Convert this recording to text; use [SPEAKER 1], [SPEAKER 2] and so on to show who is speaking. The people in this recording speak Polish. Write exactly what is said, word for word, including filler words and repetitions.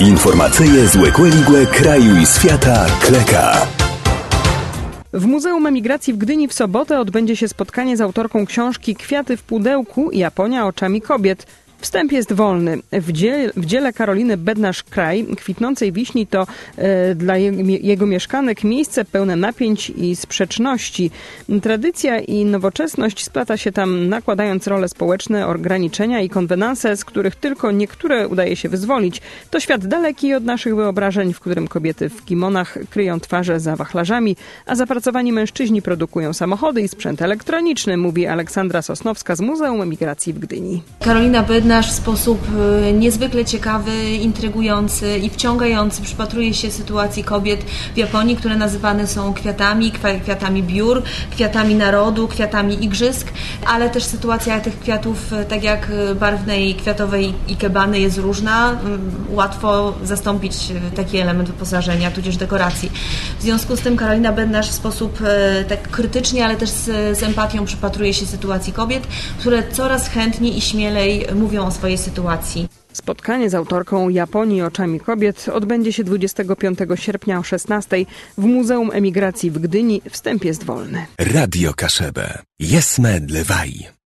[SPEAKER 1] Informacyje z Łekłe kraju i świata Kleka.
[SPEAKER 2] W Muzeum Emigracji w Gdyni w sobotę odbędzie się spotkanie z autorką książki Kwiaty w pudełku. Japonia oczami kobiet. Wstęp jest wolny. W dziele, w dziele Karoliny Bednarz-Kraj kwitnącej wiśni to e, dla je, jego mieszkanek miejsce pełne napięć i sprzeczności. Tradycja i nowoczesność splata się tam, nakładając role społeczne, ograniczenia i konwenanse, z których tylko niektóre udaje się wyzwolić. To świat daleki od naszych wyobrażeń, w którym kobiety w kimonach kryją twarze za wachlarzami, a zapracowani mężczyźni produkują samochody i sprzęt elektroniczny, mówi Aleksandra Sosnowska z Muzeum Emigracji w Gdyni.
[SPEAKER 3] Karolina Bednarz w sposób niezwykle ciekawy, intrygujący i wciągający przypatruje się sytuacji kobiet w Japonii, które nazywane są kwiatami, kwiatami biur, kwiatami narodu, kwiatami igrzysk, ale też sytuacja tych kwiatów, tak jak barwnej, kwiatowej ikebany, jest różna. Łatwo zastąpić taki element wyposażenia, tudzież dekoracji. W związku z tym Karolina Bednarz w sposób tak krytycznie, ale też z, z empatią przypatruje się sytuacji kobiet, które coraz chętniej i śmielej mówią o swojej sytuacji.
[SPEAKER 2] Spotkanie z autorką Japonii oczami kobiet odbędzie się dwudziestego piątego sierpnia o szesnastej w Muzeum Emigracji w Gdyni. Wstęp jest wolny.
[SPEAKER 1] Radio Kaszebę. Jesme dlewaj.